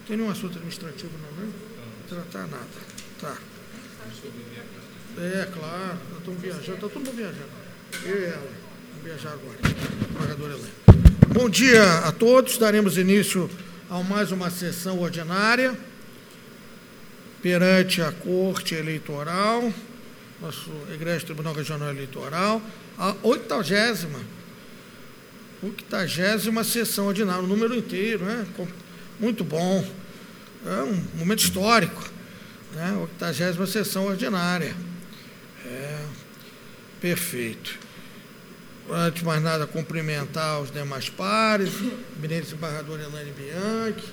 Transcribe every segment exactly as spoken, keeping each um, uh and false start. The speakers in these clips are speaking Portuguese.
Tem nenhum assunto administrativo não, né? Não tratar nada. Tá. É, claro, nós estamos viajando, está todo mundo viajando. Eu e ela, vamos viajar agora. Pagador Helene. Bom dia a todos, daremos início a mais uma sessão ordinária perante a Corte Eleitoral, nosso egrégio Tribunal Regional Eleitoral, a oitagésima, oitagésima sessão ordinária, o número inteiro, né? Muito bom, é um momento histórico, né? oitagésima sessão ordinária. É, perfeito. Antes de mais nada, cumprimentar os demais pares, eminente desembargador Elaine Bianchi,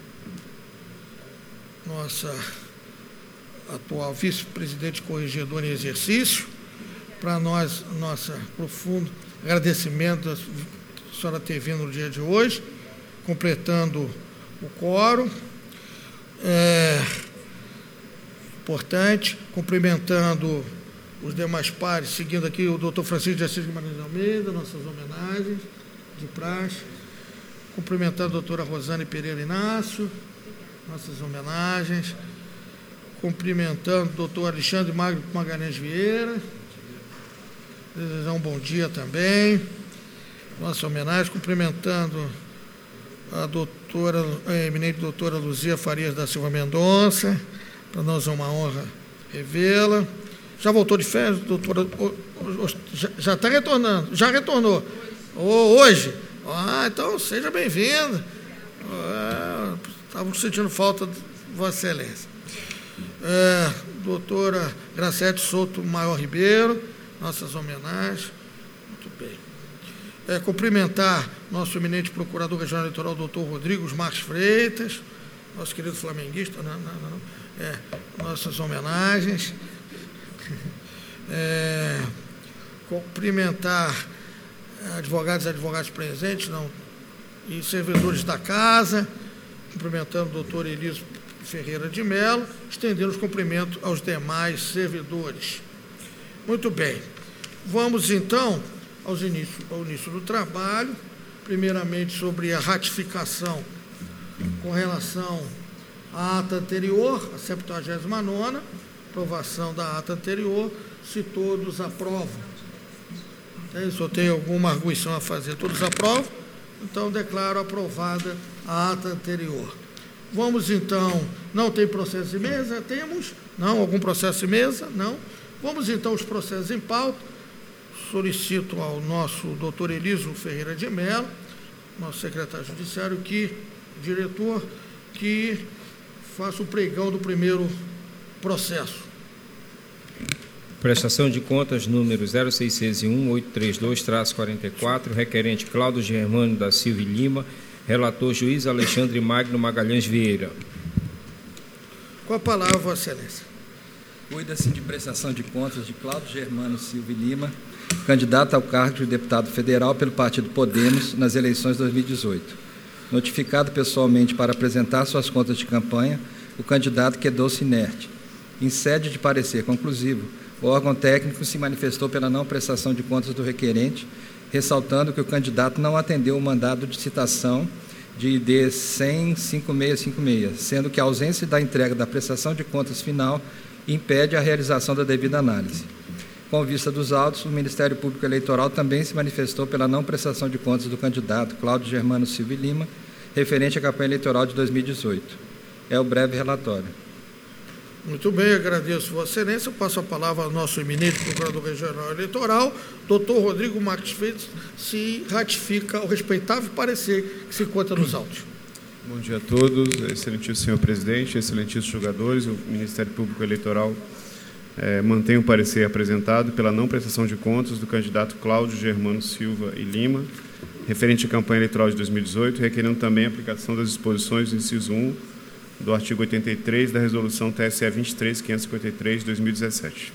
nossa atual vice-presidente corregedor em exercício, para nós, nosso profundo agradecimento da senhora ter vindo no dia de hoje, completando o quórum. É importante, cumprimentando os demais pares, seguindo aqui o doutor Francisco de Assis Guimarães de Almeida, nossas homenagens de praxe, cumprimentando a doutora Rosane Pereira Inácio, nossas homenagens, cumprimentando o doutor Alexandre Magno Magalhães Vieira, desejar um bom dia também, nossa homenagem, cumprimentando a doutora, a eminente doutora Luzia Farias da Silva Mendonça, para nós é uma honra revê-la. Já voltou de férias, doutora? Já está retornando? Já retornou? Hoje? Ah, então seja bem-vinda. Estava sentindo falta de Vossa Excelência. É, doutora Gracete Souto Maior Ribeiro, nossas homenagens. Muito bem. É, cumprimentar nosso eminente procurador regional eleitoral, doutor Rodrigo Marques Freitas, nosso querido flamenguista, não, não, não, é, nossas homenagens. É, cumprimentar advogados e advogados presentes não, e servidores da casa, cumprimentando o doutor Eliso Ferreira de Mello, estendendo os cumprimentos aos demais servidores. Muito bem. Vamos, então, aos início, ao início do trabalho, primeiramente sobre a ratificação com relação à ata anterior, a septuagésima nona, aprovação da ata anterior, se todos aprovam. Então, se eu tenho alguma arguição a fazer, todos aprovam, então declaro aprovada a ata anterior. Vamos, então, não tem processo de mesa? Temos? Não? Algum processo de mesa? Não? Vamos, então, aos processos em pauta. Solicito ao nosso doutor Eliso Ferreira de Mello, nosso secretário judiciário, que, diretor, que faça o pregão do primeiro processo. Prestação de contas número zero seiscentos e um, oitocentos e trinta e dois traço quarenta e quatro, requerente Cláudio Germano da Silva e Lima, relator juiz Alexandre Magno Magalhães Vieira. Com a palavra, Vossa Excelência. Cuida-se de prestação de contas de Cláudio Germano Silva e Lima, candidato ao cargo de deputado federal pelo partido Podemos nas eleições de dois mil e dezoito. Notificado pessoalmente para apresentar suas contas de campanha, o candidato quedou-se inerte. Em sede de parecer conclusivo, o órgão técnico se manifestou pela não prestação de contas do requerente, ressaltando que o candidato não atendeu o mandado de citação de I D cem cinco seis cinco seis, sendo que a ausência da entrega da prestação de contas final impede a realização da devida análise. Com vista dos autos, o Ministério Público Eleitoral também se manifestou pela não prestação de contas do candidato Cláudio Germano Silva e Lima, referente à campanha eleitoral de dois mil e dezoito. É o breve relatório. Muito bem, agradeço Vossa Excelência. Eu passo a palavra ao nosso eminente procurador regional eleitoral, doutor Rodrigo Marques Freitas, se ratifica o respeitável parecer que se encontra nos autos. Bom dia a todos, excelentíssimo senhor presidente, excelentíssimos julgadores. O Ministério Público Eleitoral é, mantém o parecer apresentado pela não prestação de contas do candidato Cláudio Germano Silva e Lima, referente à campanha eleitoral de dois mil e dezoito, requerendo também a aplicação das disposições do inciso um do artigo oitenta e três da Resolução T S E vinte e três mil quinhentos e cinquenta e três de dois mil e dezessete.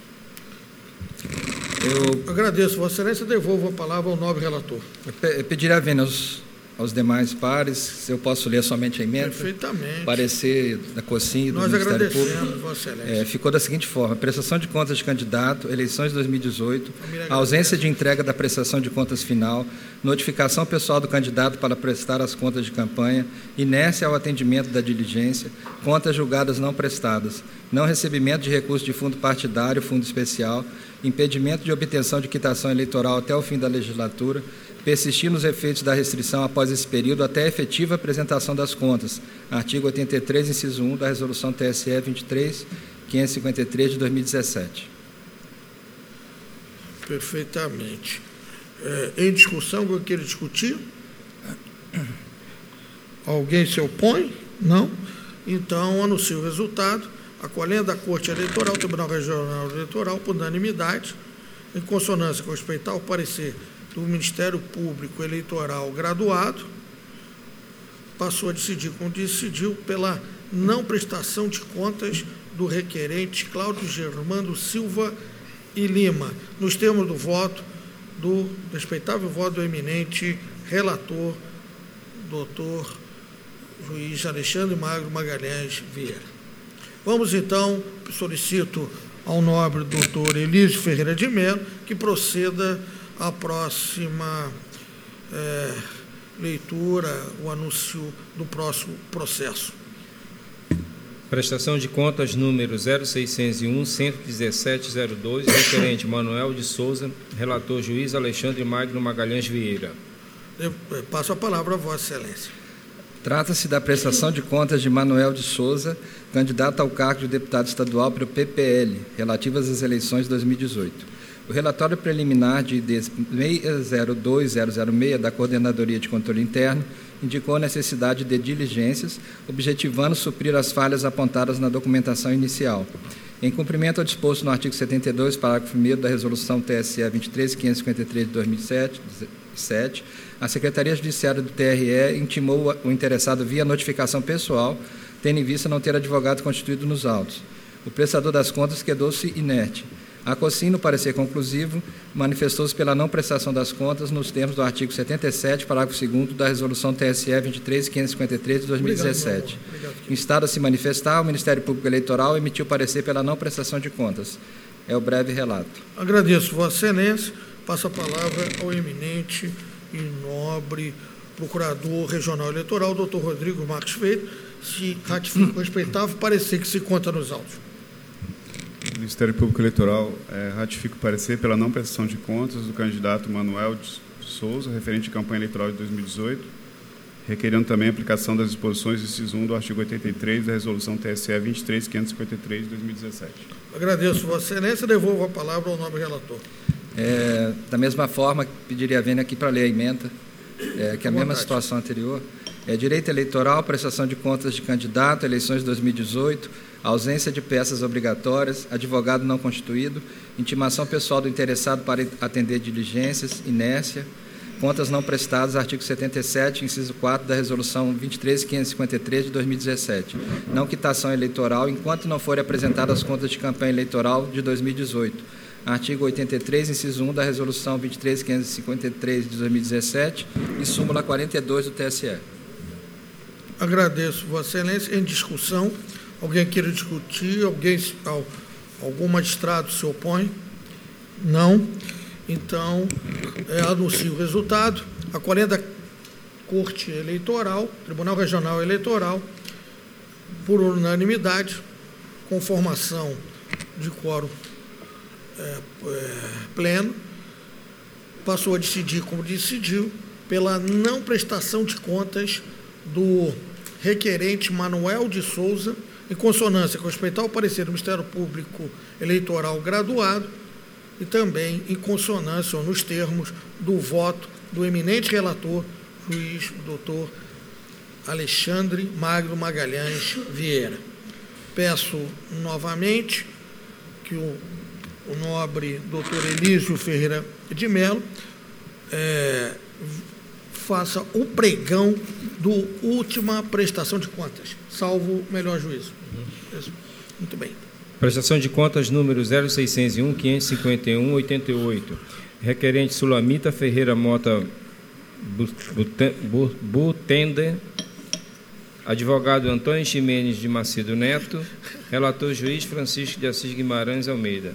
Eu agradeço, Vossa Excelência, devolvo a palavra ao nobre relator. Eu pediria a vênia aos aos demais pares. Se eu posso ler somente a emenda. Perfeitamente. Parecer da COSIM e do Nós Ministério agradecemos, Público. Vossa Excelência. É, ficou da seguinte forma: prestação de contas de candidato, eleições de dois mil e dezoito, a ausência de entrega da prestação de contas final, notificação pessoal do candidato para prestar as contas de campanha, inércia ao atendimento da diligência, contas julgadas não prestadas, não recebimento de recurso de fundo partidário, fundo especial, impedimento de obtenção de quitação eleitoral até o fim da legislatura, persistir nos efeitos da restrição após esse período até a efetiva apresentação das contas. Artigo oitenta e três, inciso um, da Resolução T S E vinte e três mil quinhentos e cinquenta e três, de dois mil e dezessete. Perfeitamente. É, em discussão, eu quero discutir? Alguém se opõe? Não? Então, anuncio o resultado. Acolhendo a Corte Eleitoral, o Tribunal Regional Eleitoral, por unanimidade, em consonância com respeitar o parecer do Ministério Público Eleitoral graduado, passou a decidir, como decidiu, pela não prestação de contas do requerente Cláudio Germano Silva e Lima, nos termos do voto, do respeitável voto do eminente relator, doutor juiz Alexandre Magno Magalhães Vieira. Vamos, então, solicito ao nobre doutor Elísio Ferreira de Mello que proceda à próxima é, leitura, o anúncio do próximo processo. Prestação de contas número zero seiscentos e um, cento e dezessete zero dois, requerente Manuel de Souza, relator juiz Alexandre Magno Magalhães Vieira. Eu passo a palavra a Vossa Excelência. Trata-se da prestação de contas de Manuel de Souza, candidato ao cargo de deputado estadual pelo P P L, relativas às eleições de dois mil e dezoito. O relatório preliminar de I D seis zero dois zero zero seis da Coordenadoria de Controle Interno indicou a necessidade de diligências, objetivando suprir as falhas apontadas na documentação inicial. Em cumprimento ao disposto no artigo setenta e dois, parágrafo primeiro da Resolução T S E vinte e três mil quinhentos e cinquenta e três de dois mil e sete, a Secretaria Judiciária do T R E intimou o interessado via notificação pessoal, tendo em vista não ter advogado constituído nos autos. O prestador das contas quedou-se inerte. A COSIM, no parecer conclusivo, manifestou-se pela não prestação das contas nos termos do artigo setenta e sete, parágrafo segundo da Resolução T S E vinte e três mil quinhentos e cinquenta e três de dois mil e dezessete. Instado a se manifestar, o Ministério Público Eleitoral emitiu parecer pela não prestação de contas. É o breve relato. Agradeço, Vossa Excelência. Passo a palavra ao eminente e nobre Procurador Regional Eleitoral, doutor Rodrigo Marques Feito, se ratifica o respeitável parecer que se conta nos autos. O Ministério Público Eleitoral é, ratifica o parecer pela não prestação de contas do candidato Manuel de Souza, referente à campanha eleitoral de dois mil e dezoito, requerendo também a aplicação das disposições inciso um do artigo oitenta e três da Resolução T S E vinte e três mil quinhentos e cinquenta e três de dois mil e dezessete. Agradeço, Vossa Excelência. Devolvo a palavra ao nobre relator. É, da mesma forma, pediria a vênia aqui para ler a emenda, é, que é a mesma situação anterior. É, direito eleitoral, prestação de contas de candidato, eleições de dois mil e dezoito, ausência de peças obrigatórias, advogado não constituído, intimação pessoal do interessado para atender diligências, inércia, contas não prestadas, artigo setenta e sete, inciso quatro da Resolução vinte e três mil quinhentos e cinquenta e três de dois mil e dezessete, não quitação eleitoral enquanto não forem apresentadas as contas de campanha eleitoral de dois mil e dezoito. Artigo oitenta e três, inciso um da Resolução vinte e três mil quinhentos e cinquenta e três de dois mil e dezessete e súmula quarenta e dois do T S E. Agradeço, Vossa Excelência. Em discussão, alguém queira discutir? Alguém, algum magistrado se opõe? Não. Então, é, anuncio o resultado. Acolhendo a Corte Eleitoral, Tribunal Regional Eleitoral, por unanimidade, com formação de quórum é, é, pleno, passou a decidir como decidiu, pela não prestação de contas do requerente Manuel de Souza, em consonância com respeitar o parecer do Ministério Público Eleitoral graduado e também em consonância ou nos termos do voto do eminente relator, juiz doutor Alexandre Magno Magalhães Vieira. Peço novamente que o, o nobre doutor Elísio Ferreira de Mello é, faça o pregão do última prestação de contas, salvo melhor juízo. Muito bem. Prestação de contas número zero seiscentos e um, quinhentos e cinquenta e um, oitenta e oito. Requerente Sulamita Ferreira Mota Butender, advogado Antônio Ximenes de Macedo Neto, relator juiz Francisco de Assis Guimarães Almeida.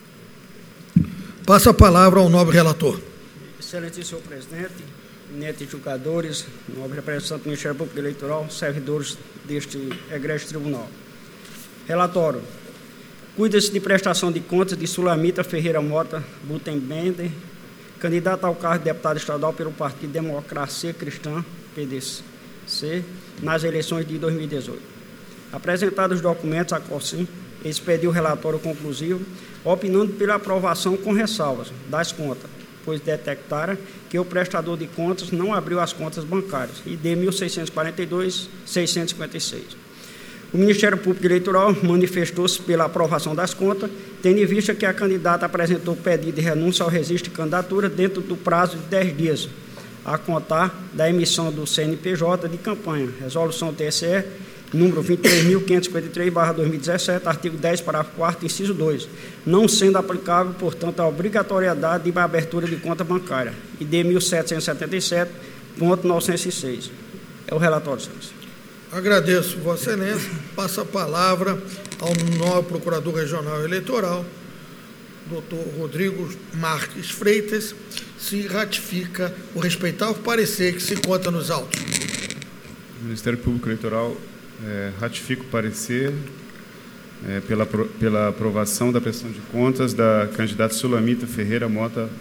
Passa a palavra ao nobre relator. Excelentíssimo presidente, eminentes julgadores, nobre representante do Ministério Público Eleitoral, servidores deste egrégio tribunal. Relatório. Cuida-se de prestação de contas de Sulamita Ferreira Mota Butenbender, candidata ao cargo de deputado estadual pelo Partido Democracia Cristã, P D C, nas eleições de dois mil e dezoito. Apresentados os documentos, a COSIM expediu o relatório conclusivo, opinando pela aprovação com ressalvas das contas, pois detectaram que o prestador de contas não abriu as contas bancárias, I D mil seiscentos e quarenta e dois, seiscentos e cinquenta e seis. O Ministério Público Eleitoral manifestou-se pela aprovação das contas, tendo em vista que a candidata apresentou pedido de renúncia ao registro de candidatura dentro do prazo de dez dias, a contar da emissão do C N P J de campanha, resolução T S E, número vinte e três mil quinhentos e cinquenta e três barra dois mil e dezessete, artigo dez, parágrafo quarto, inciso dois, não sendo aplicável, portanto, a obrigatoriedade de abertura de conta bancária, I D mil setecentos e setenta e sete ponto novecentos e seis. É o relatório, senhores. Agradeço, Vossa Excelência. Passa a palavra ao novo Procurador Regional Eleitoral, doutor Rodrigo Marques Freitas, se ratifica o respeitável parecer que se conta nos autos. O Ministério Público Eleitoral é, ratifica o parecer é, pela, pela aprovação da prestação de contas da candidata Sulamita Ferreira Mota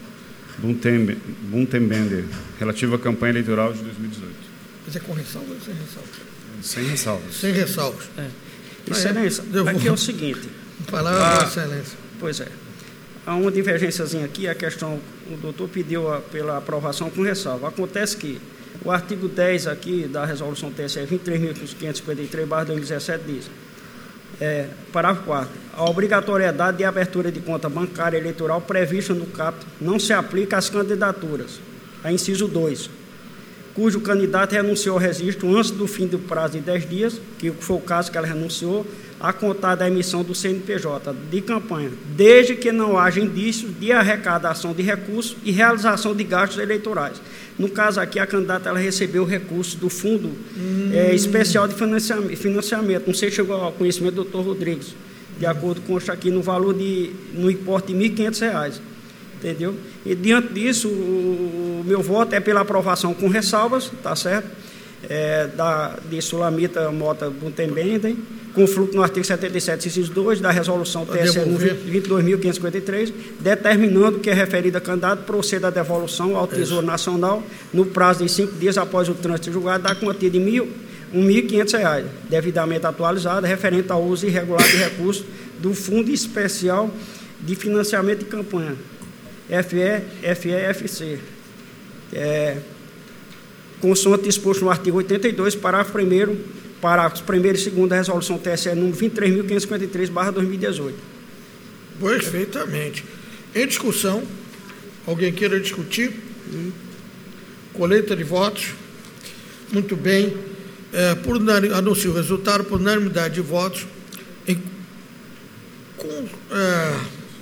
Butenbender, relativa à campanha eleitoral de dois mil e dezoito. Mas é com ressalvas ou sem ressalvas? Sem ressalvas. Sem ressalvas. É. Excelência, é, aqui é o seguinte... Palavra, a, Vossa Excelência. Pois é. Há uma divergênciazinha aqui, a questão, o doutor pediu a, pela aprovação com ressalva. Acontece que o artigo dez aqui da resolução T S E vinte e três mil quinhentos e cinquenta e três barra dois mil e dezessete diz, é, parágrafo quarto, a obrigatoriedade de abertura de conta bancária eleitoral prevista no caput não se aplica às candidaturas. A inciso dois, cujo candidato renunciou ao registro antes do fim do prazo de dez dias, que foi o caso que ela renunciou, a contar da emissão do C N P J de campanha, desde que não haja indícios de arrecadação de recursos e realização de gastos eleitorais. No caso aqui, a candidata ela recebeu recursos do Fundo hum. é, Especial de Financiamento, não sei se chegou ao conhecimento do doutor Rodrigues, de acordo com o aqui, no valor de, no importe de mil e quinhentos reais. Entendeu? E diante disso, o, o meu voto é pela aprovação com ressalvas, tá certo? É, da, de Sulamita Mota Butenbender, confluto no artigo setenta e sete, inciso dois, da resolução T S E vinte e dois mil quinhentos e cinquenta e três, determinando que a referida candidata proceda à devolução ao Tesouro Nacional no prazo de cinco dias após o trânsito julgado da quantia de mil, um mil e quinhentos reais, devidamente atualizada, referente ao uso irregular de recursos do Fundo Especial de Financiamento de Campanha, F E F E F C, é, consoante exposto no artigo oitenta e dois, parágrafo primeiro, parágrafos primeiro e segundo da resolução T S E número vinte e três mil quinhentos e cinquenta e três barra dois mil e dezoito. Perfeitamente. Em discussão, alguém queira discutir? Hum. Colheita de votos. Muito bem. É, por, anuncio o resultado por unanimidade de votos em, com, é,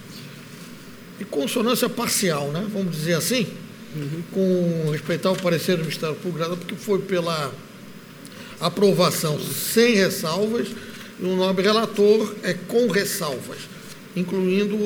em consonância parcial, né? Vamos dizer assim, uhum. com respeitar o parecer do Ministério Público, porque foi pela aprovação sem ressalvas, e o nobre relator é com ressalvas, incluindo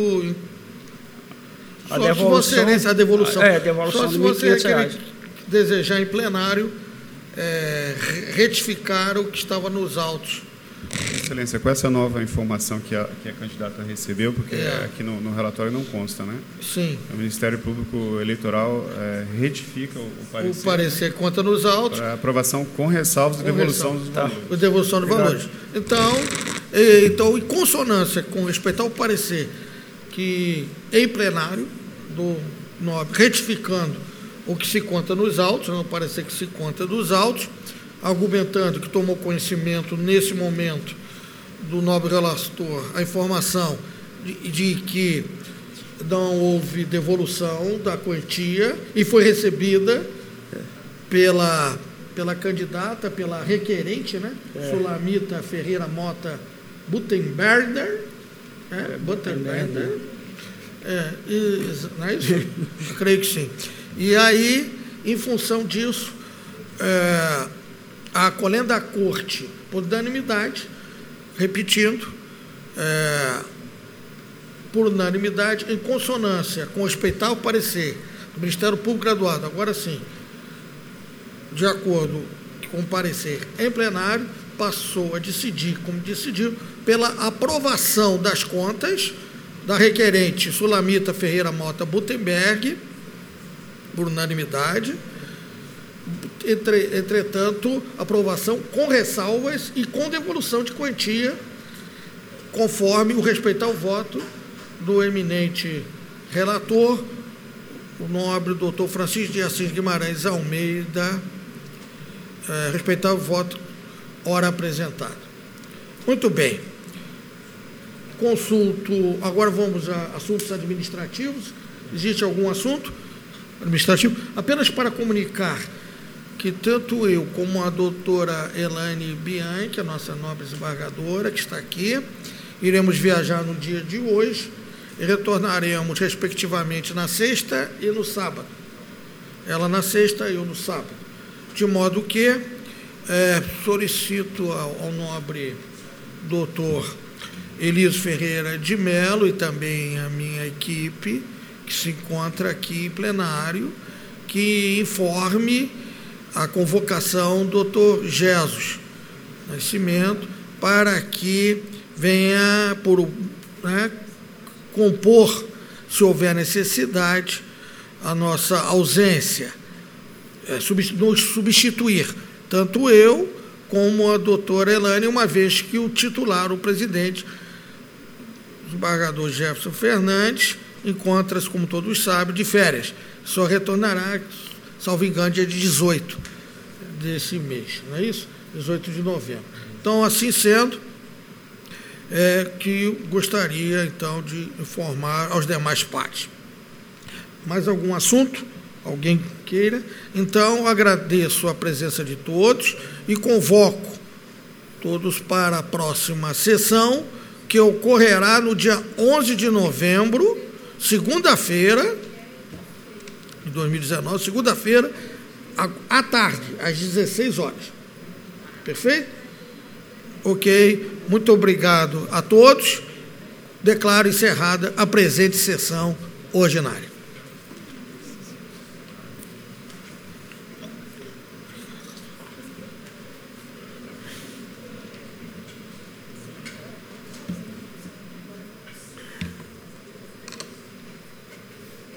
a só devolução, se você, a devolução. É, a devolução só se você desejar em plenário é, retificar o que estava nos autos. Excelência, com essa nova informação que a, que a candidata recebeu, porque é. aqui no, no relatório não consta, né? Sim. O Ministério Público Eleitoral é, retifica o, o parecer. O parecer conta nos autos. Para aprovação com ressalvas e devolução dos tá. valores. Devolução dos valores. Então, e, então, em consonância com respeitar o parecer que em plenário, do nobre, retificando o que se conta nos autos, não parecer que se conta dos autos, argumentando que tomou conhecimento nesse momento do nobre relator a informação de, de que não houve devolução da quantia e foi recebida pela, pela candidata, pela requerente, né? É. Sulamita Ferreira Mota Butenbender, é, Butenbender, é, e, não é isso? Creio que sim. E aí Em função disso, é, acolhendo da Corte por unanimidade, repetindo, é, por unanimidade, em consonância com respeitar o parecer do Ministério Público Graduado, agora sim, de acordo com o parecer em plenário, passou a decidir, como decidiu, pela aprovação das contas da requerente Sulamita Ferreira Mota Butenberg, por unanimidade, entre, entretanto, aprovação com ressalvas e com devolução de quantia, conforme o respeitar o voto do eminente relator, o nobre doutor Francisco de Assis Guimarães Almeida, é, respeitar o voto ora apresentado. Muito bem. Consulto, agora vamos a assuntos administrativos. Existe algum assunto administrativo? Apenas para comunicar que tanto eu como a doutora Elane Bianchi, a nossa nobre desembargadora, que está aqui, iremos viajar no dia de hoje e retornaremos, respectivamente, na sexta e no sábado. Ela na sexta e eu no sábado. De modo que é, solicito ao, ao nobre doutor Eliso Ferreira de Mello e também a minha equipe, que se encontra aqui em plenário, que informe a convocação do doutor Jesus Nascimento para que venha por, né, compor, se houver necessidade, a nossa ausência, é, nos substituir, tanto eu como a doutora Elane, uma vez que o titular, o presidente, o desembargador Jefferson Fernandes, encontra-se, como todos sabem, de férias. Só retornará, salvo engano, dia dezoito desse mês, não é isso? dezoito de novembro. Então, assim sendo, é que eu gostaria, então, de informar aos demais partes. Mais algum assunto? Alguém queira? Então, agradeço a presença de todos e convoco todos para a próxima sessão, que ocorrerá no dia onze de novembro, segunda-feira, de dois mil e dezenove, segunda-feira, à tarde, às dezesseis horas. Perfeito? Ok. Muito obrigado a todos. Declaro encerrada a presente sessão ordinária.